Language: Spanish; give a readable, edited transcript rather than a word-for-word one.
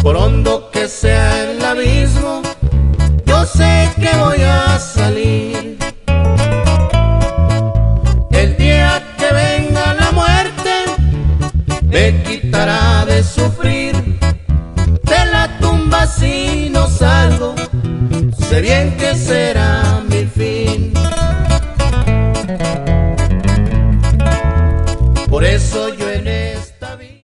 por hondo que sea el abismo, yo sé que voy a salir. El día que venga la muerte me quitará de sufrir. De la tumba si no salgo, sé bien que será